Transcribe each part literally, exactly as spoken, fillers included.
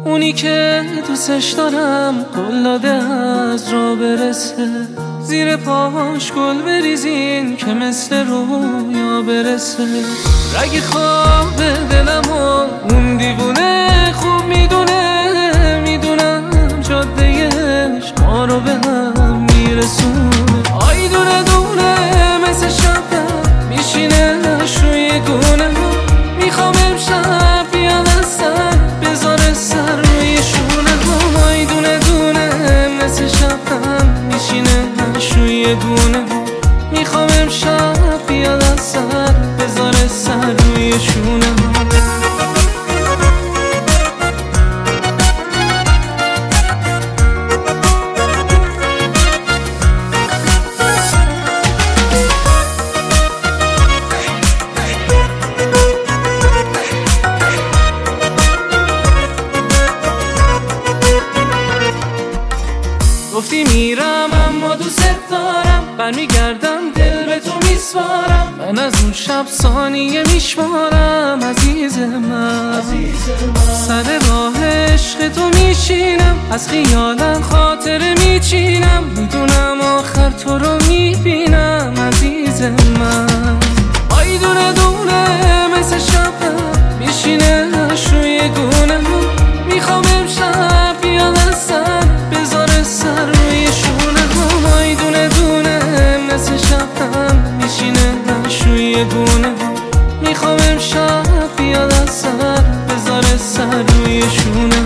اونی که دوستش دارم قول داده از راه برسه، زیر پاش گل بریزین که مثل رویا برسه. رگ خواب دلم و اون دیوونه خوب میدونه، میدونم جادهش ما رو به هم میرسونه. آی دونه دونه مثل شبنم میشینه روی گونه، میخوام امشب بیاد از سر بذاره سر روی شونه. آی دونه دونه مثل شبنم میشینه روی گونه، میخوام امشب بیاد از سر بذاره سر روی شونه. گفتی میرم اما دوست دارم، برمیگردم دل به تو میسپارم. من از اون شب ثانیه میشمارم عزیز من، سر راه عشق تو میشینم، از خیالم خاطره میچینم، میدونم آخر تو رو میبینم عزیز من. آی دونه دونه مثل شبنم میشینه روی گونه، میخوام امشب بیاد از سر بذاره سر روی شونه. آی دونه دونه مثل شبنم میشینه روی گونه، میخوام امشب بیاد از سر بذاره سر روی شونه.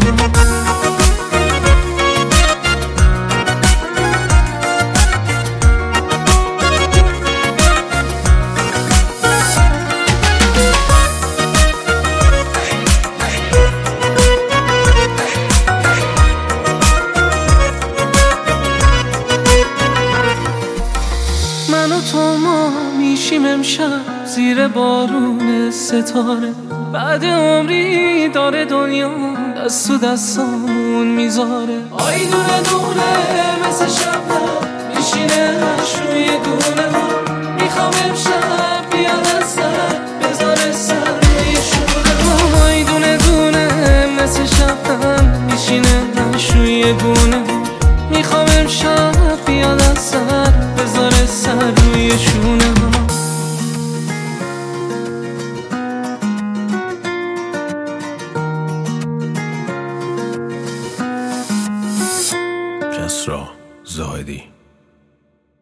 من و تو ما میشیم امشب زیر بارون ستاره، بعد عمری داره دنیا دست و دستامون میذاره. آی دونه دونه مثل شبنم میشینه روی گونه، میخوام امشب بیاد از سر بذاره سر روی شونه. آی دونه دونه مثل شبنم میشینه روی گونه، میخوام امشب بیاد از سر بذاره سر روی شونه.